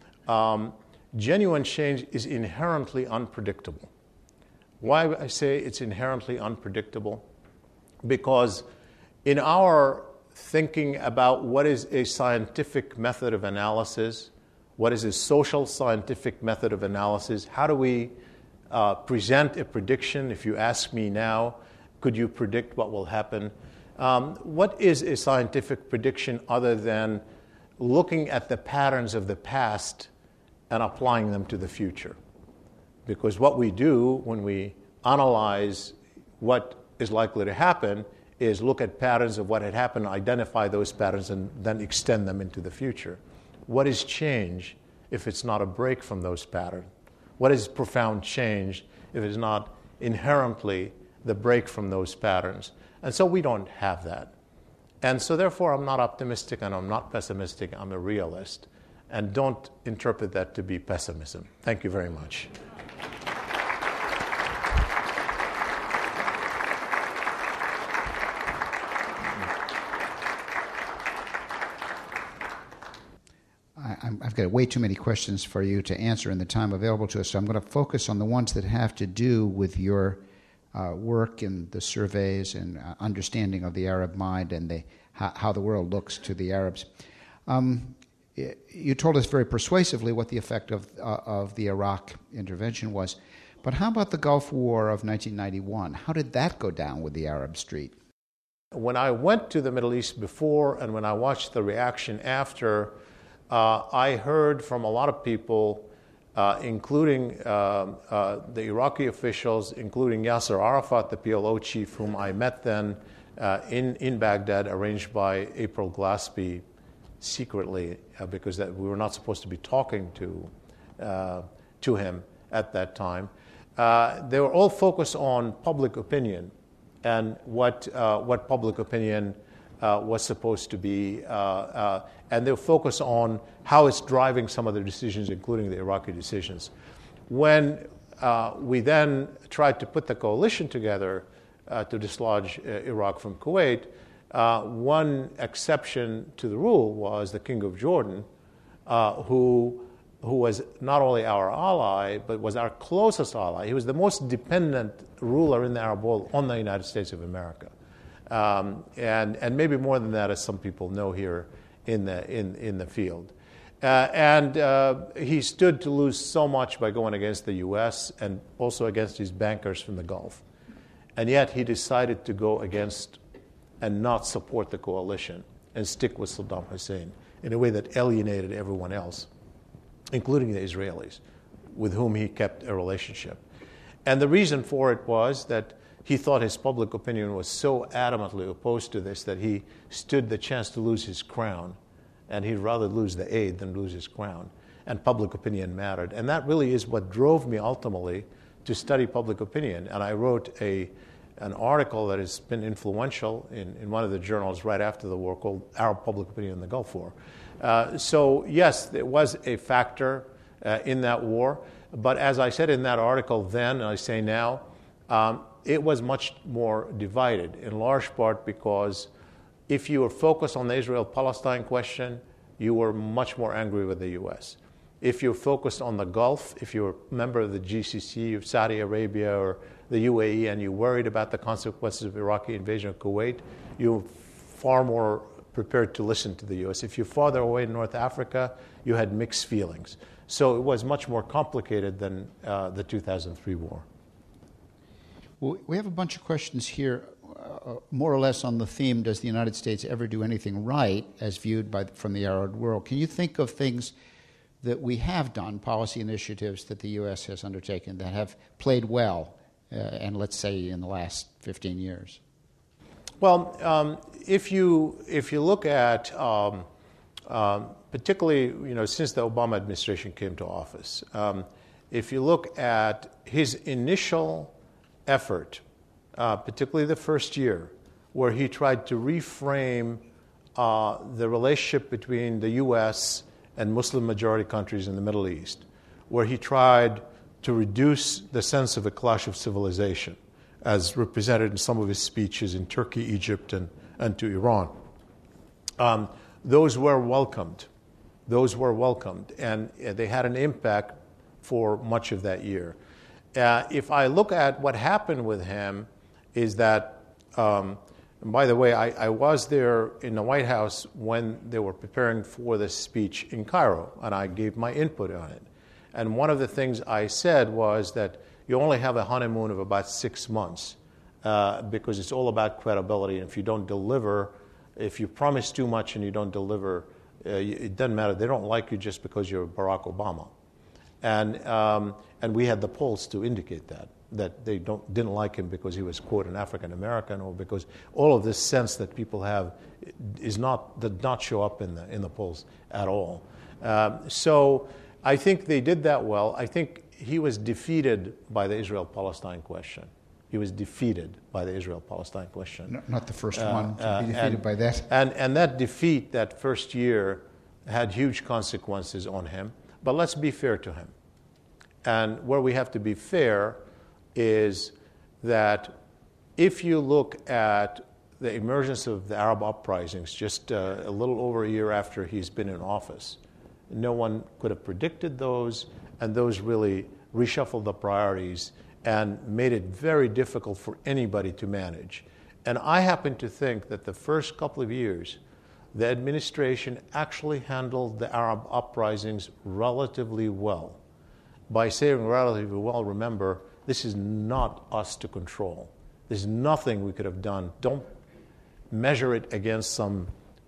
genuine change is inherently unpredictable. Why I say it's inherently unpredictable? Because in our thinking about what is a scientific method of analysis, what is a social scientific method of analysis, how do we present a prediction? If you ask me now, could you predict what will happen? What is a scientific prediction other than looking at the patterns of the past and applying them to the future? Because what we do when we analyze what is likely to happen is look at patterns of what had happened, identify those patterns, and then extend them into the future. What is change if it's not a break from those patterns? What is profound change if it's not inherently the break from those patterns? And so we don't have that. And so therefore I'm not optimistic and I'm not pessimistic, I'm a realist. And don't interpret that to be pessimism. Thank you very much. I've got way too many questions for you to answer in the time available to us, so I'm going to focus on the ones that have to do with your work in the surveys and understanding of the Arab mind and how the world looks to the Arabs. You told us very persuasively what the effect of the Iraq intervention was, but how about the Gulf War of 1991? How did that go down with the Arab street? When I went to the Middle East before and when I watched the reaction after, I heard from a lot of people, including the Iraqi officials, including Yasser Arafat, the PLO chief, whom I met then in Baghdad, arranged by April Glaspie secretly, because we were not supposed to be talking to him at that time. They were all focused on public opinion and what public opinion was supposed to be, and they focus on how it's driving some of the decisions, including the Iraqi decisions. When we then tried to put the coalition together to dislodge Iraq from Kuwait, one exception to the rule was the King of Jordan, who was not only our ally, but was our closest ally. He was the most dependent ruler in the Arab world on the United States of America. And maybe more than that, as some people know here in the field. And he stood to lose so much by going against the U.S. and also against his bankers from the Gulf. And yet he decided to go against and not support the coalition and stick with Saddam Hussein in a way that alienated everyone else, including the Israelis, with whom he kept a relationship. And the reason for it was that he thought his public opinion was so adamantly opposed to this that he stood the chance to lose his crown, and he'd rather lose the aid than lose his crown. And public opinion mattered. And that really is what drove me ultimately to study public opinion. And I wrote an article that has been influential in one of the journals right after the war called Arab Public Opinion in the Gulf War. So yes, it was a factor in that war. But as I said in that article then, and I say now, it was much more divided, in large part because if you were focused on the Israel-Palestine question, you were much more angry with the U.S. If you're focused on the Gulf, if you're a member of the GCC, of Saudi Arabia or the UAE, and you're worried about the consequences of Iraqi invasion of Kuwait, you're far more prepared to listen to the U.S. If you're farther away in North Africa, you had mixed feelings. So it was much more complicated than the 2003 war. Well, we have a bunch of questions here, more or less on the theme, does the United States ever do anything right as viewed from the Arab world? Can you think of things that we have done, policy initiatives that the U.S. has undertaken that have played well, and let's say in the last 15 years? Well, if you look at, particularly since the Obama administration came to office, if you look at his initial effort, particularly the first year, where he tried to reframe the relationship between the U.S. and Muslim-majority countries in the Middle East, where he tried to reduce the sense of a clash of civilization, as represented in some of his speeches in Turkey, Egypt, and to Iran. Those were welcomed. And they had an impact for much of that year. If I look at what happened with him, is that, and by the way, I was there in the White House when they were preparing for this speech in Cairo, and I gave my input on it. And one of the things I said was that you only have a honeymoon of about 6 months because it's all about credibility. And if you don't deliver, if you promise too much and you don't deliver, it doesn't matter. They don't like you just because you're Barack Obama. And we had the polls to indicate that they didn't like him because he was, quote, an African American, or because all of this sense that people have did not show up in the polls at all. So I think they did that well. I think he was defeated by the Israel-Palestine question. He was defeated by the Israel-Palestine question. No, not the first one to be defeated by that. And that defeat, that first year, had huge consequences on him. But let's be fair to him. And where we have to be fair is that if you look at the emergence of the Arab uprisings just a little over a year after he's been in office, no one could have predicted those, and those really reshuffled the priorities and made it very difficult for anybody to manage. And I happen to think that the first couple of years, the administration actually handled the Arab uprisings relatively well. By saying relatively well, remember, this is not us to control. There's nothing we could have done. Don't measure it against some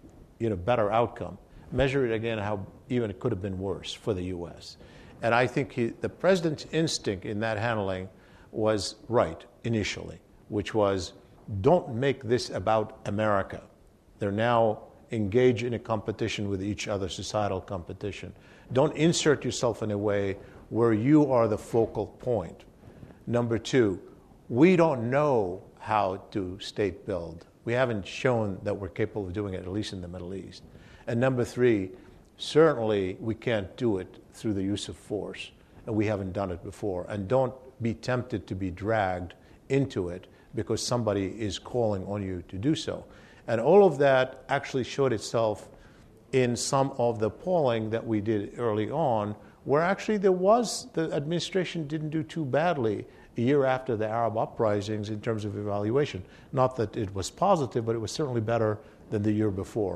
better outcome. Measure it again how even it could have been worse for the U.S. And I think the president's instinct in that handling was right initially, which was don't make this about America. They're now engaged in a competition with each other, societal competition. Don't insert yourself in a way where you are the focal point. Number two, we don't know how to state build. We haven't shown that we're capable of doing it, at least in the Middle East. And number three, certainly we can't do it through the use of force, and we haven't done it before. And don't be tempted to be dragged into it because somebody is calling on you to do so. And all of that actually showed itself in some of the polling that we did early on, where actually the administration didn't do too badly a year after the Arab uprisings in terms of evaluation. Not that it was positive, but it was certainly better than the year before.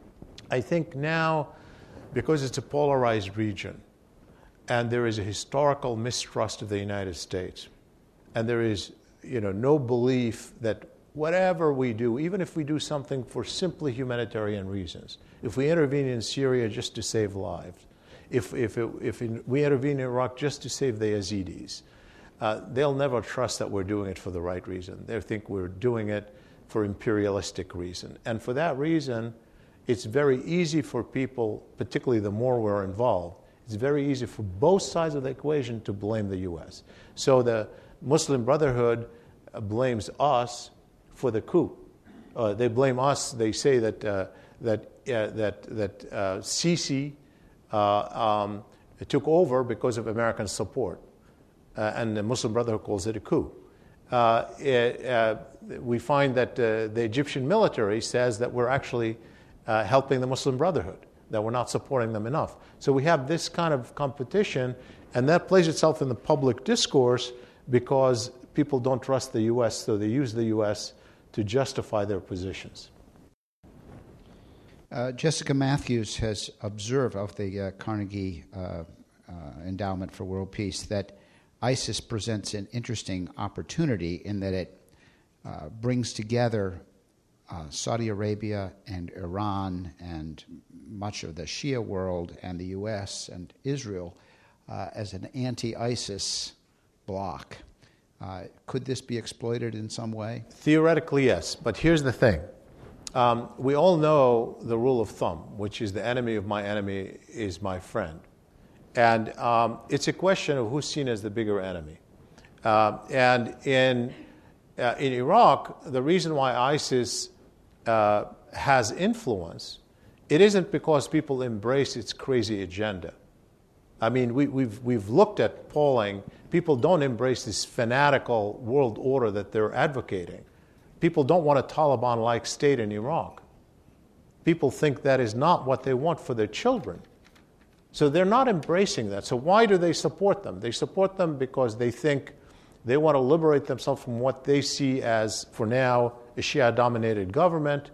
I think now, because it's a polarized region, and there is a historical mistrust of the United States, and there is no belief that whatever we do, even if we do something for simply humanitarian reasons, if we intervene in Syria just to save lives, if we intervene in Iraq just to save the Yazidis, they'll never trust that we're doing it for the right reason. They think we're doing it for imperialistic reason. And for that reason, it's very easy for people, particularly the more we're involved, it's very easy for both sides of the equation to blame the U.S. So the Muslim Brotherhood blames us for the coup. They blame us. They say that Sisi took over because of American support, and the Muslim Brotherhood calls it a coup. We find that the Egyptian military says that we're actually helping the Muslim Brotherhood, that we're not supporting them enough. So we have this kind of competition, and that plays itself in the public discourse because people don't trust the U.S., so they use the U.S. to justify their positions. Jessica Matthews has observed of the Carnegie Endowment for World Peace that ISIS presents an interesting opportunity in that it brings together Saudi Arabia and Iran and much of the Shia world and the U.S. and Israel as an anti-ISIS bloc. Could this be exploited in some way? Theoretically, yes. But here's the thing. We all know the rule of thumb, which is the enemy of my enemy is my friend. And it's a question of who's seen as the bigger enemy. And in Iraq, the reason why ISIS has influence, it isn't because people embrace its crazy agenda. I mean, we've looked at polling. People don't embrace this fanatical world order that they're advocating. People don't want a Taliban-like state in Iraq. People think that is not what they want for their children. So they're not embracing that. So why do they support them? They support them because they think they want to liberate themselves from what they see as, for now, a Shia-dominated government.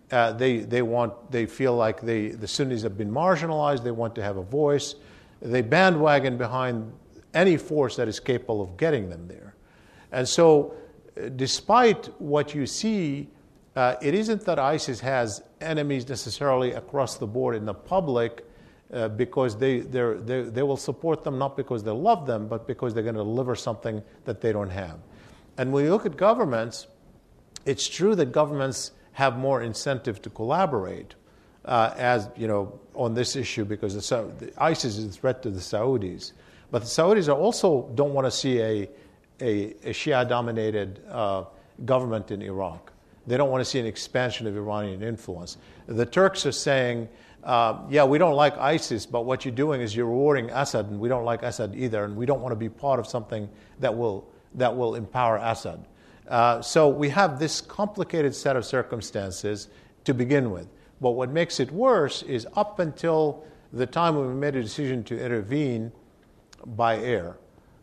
They feel like the Sunnis have been marginalized. They want to have a voice. They bandwagon behind any force that is capable of getting them there. And so despite what you see, it isn't that ISIS has enemies necessarily across the board in the public because they will support them not because they love them, but because they're going to deliver something that they don't have. And when you look at governments, it's true that governments have more incentive to collaborate as you know on this issue because ISIS is a threat to the Saudis. But the Saudis also don't want to see a Shia-dominated government in Iraq. They don't want to see an expansion of Iranian influence. The Turks are saying, yeah, we don't like ISIS, but what you're doing is you're rewarding Assad, and we don't like Assad either, and we don't want to be part of something that will empower Assad. So we have this complicated set of circumstances to begin with. But what makes it worse is up until the time when we made a decision to intervene by air,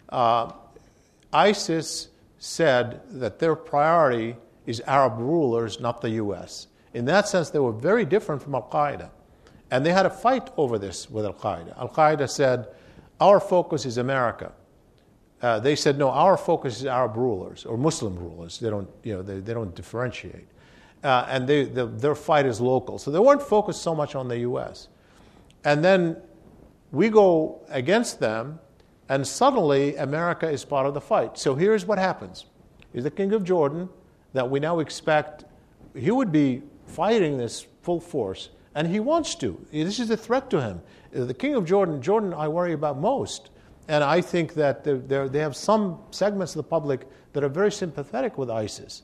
ISIS said that their priority is Arab rulers, not the U.S. In that sense, they were very different from Al-Qaeda. And they had a fight over this with Al-Qaeda. Al-Qaeda said, our focus is America. They said, no, our focus is Arab rulers or Muslim rulers. They don't, they don't differentiate. And their fight is local. So they weren't focused so much on the U.S. And then we go against them, and suddenly America is part of the fight. So here's what happens. Is the King of Jordan, that we now expect, he would be fighting this full force, and he wants to. This is a threat to him. The King of Jordan I worry about most. And I think that they have some segments of the public that are very sympathetic with ISIS.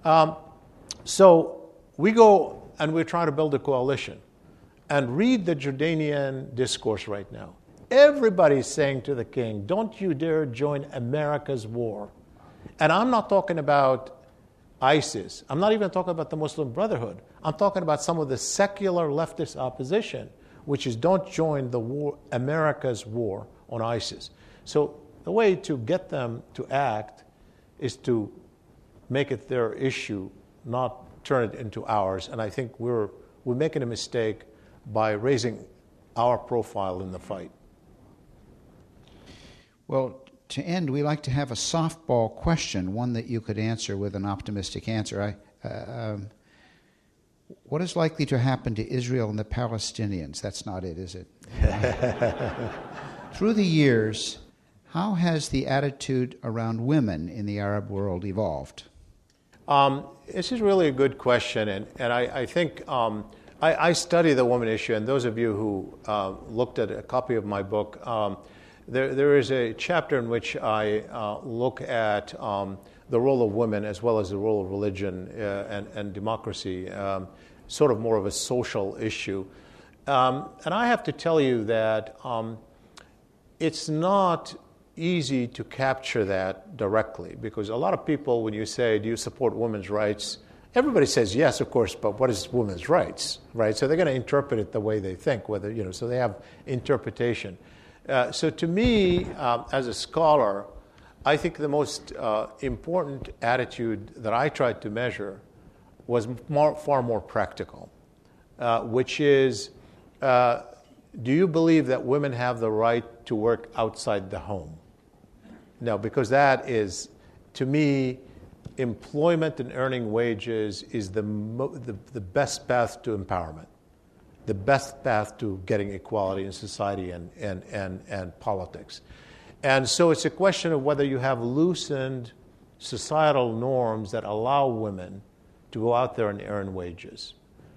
So we go and we're trying to build a coalition. And read the Jordanian discourse right now. Everybody's saying to the king, don't you dare join America's war. And I'm not talking about ISIS. I'm not even talking about the Muslim Brotherhood. I'm talking about some of the secular leftist opposition, which is don't join the war, America's war on ISIS. So the way to get them to act is to make it their issue, not turn it into ours. And I think we're making a mistake by raising our profile in the fight. Well, to end, we like to have a softball question, one that you could answer with an optimistic answer. What is likely to happen to Israel and the Palestinians? That's not it, is it? Through the years, how has the attitude around women in the Arab world evolved? This is really a good question, and I think I study the woman issue, and those of you who looked at a copy of my book, there is a chapter in which I look at the role of women as well as the role of religion and democracy, sort of more of a social issue. And I have to tell you that it's not easy to capture that directly, because a lot of people, when you say, do you support women's rights, everybody says yes, of course, but what is women's rights, right? So they're going to interpret it the way they think, whether, so they have interpretation. So to me, as a scholar, I think the most important attitude that I tried to measure was far more practical, which is, do you believe that women have the right to work outside the home? No, because that is, to me, employment and earning wages is the best path to empowerment, the best path to getting equality in society and politics. And so it's a question of whether you have loosened societal norms that allow women to go out there and earn wages.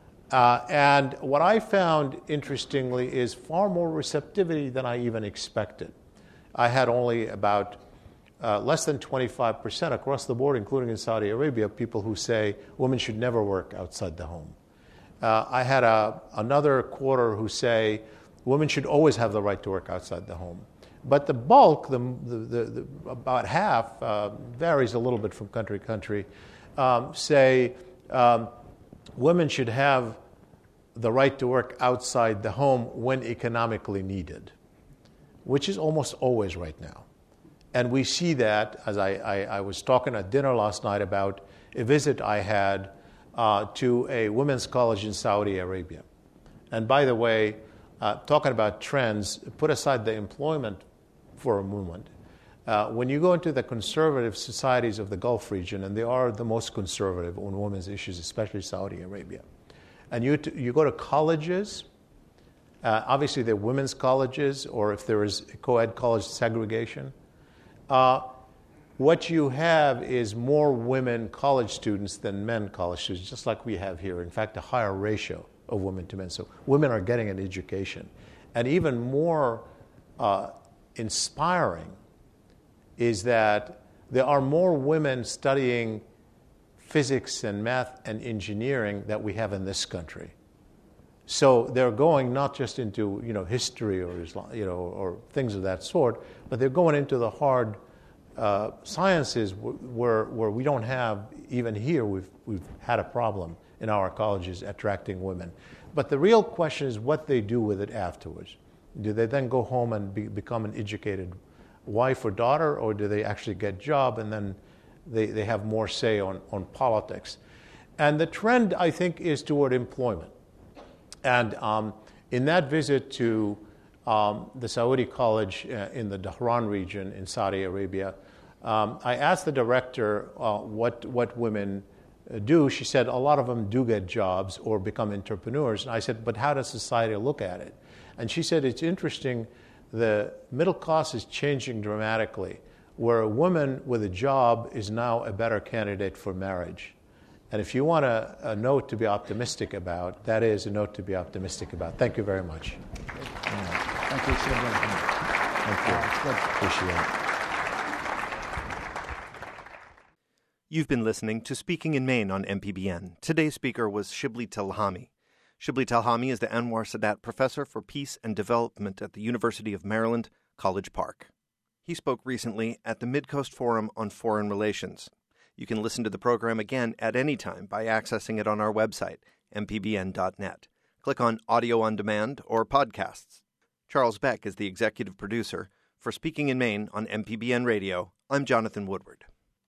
And what I found, interestingly, is far more receptivity than I even expected. I had only about less than 25% across the board, including in Saudi Arabia, people who say women should never work outside the home. I had another quarter who say women should always have the right to work outside the home. But the bulk, about half, varies a little bit from country to country, say women should have the right to work outside the home when economically needed, which is almost always right now. And we see that, as I was talking at dinner last night about a visit I had to a women's college in Saudi Arabia. And by the way, talking about trends, put aside the employment for a moment. When you go into the conservative societies of the Gulf region, and they are the most conservative on women's issues, especially Saudi Arabia, and you go to colleges, obviously they're women's colleges, or if there is a co-ed college segregation, what you have is more women college students than men college students, just like we have here. In fact, a higher ratio of women to men. So women are getting an education. And even more inspiring is that there are more women studying physics and math and engineering that we have in this country. So they're going not just into history or Islam, or things of that sort, but they're going into the hard sciences where we don't have, even here we've had a problem in our colleges attracting women. But the real question is what they do with it afterwards. Do they then go home and become an educated wife or daughter, or do they actually get a job and then they have more say on politics? And the trend, I think, is toward employment. And in that visit to the Saudi College in the Dhahran region in Saudi Arabia, I asked the director what women do. She said a lot of them do get jobs or become entrepreneurs. And I said, but how does society look at it? And she said, it's interesting, the middle class is changing dramatically, where a woman with a job is now a better candidate for marriage. And if you want a note to be optimistic about, that is a note to be optimistic about. Thank you very much. Thank you, Shibli. Thank you. Good. Appreciate it. You've been listening to Speaking in Maine on MPBN. Today's speaker was Shibli Telhami. Shibli Telhami is the Anwar Sadat Professor for Peace and Development at the University of Maryland, College Park. He spoke recently at the Midcoast Forum on Foreign Relations. You can listen to the program again at any time by accessing it on our website, mpbn.net. Click on Audio on Demand or Podcasts. Charles Beck is the executive producer. For Speaking in Maine on MPBN Radio, I'm Jonathan Woodward.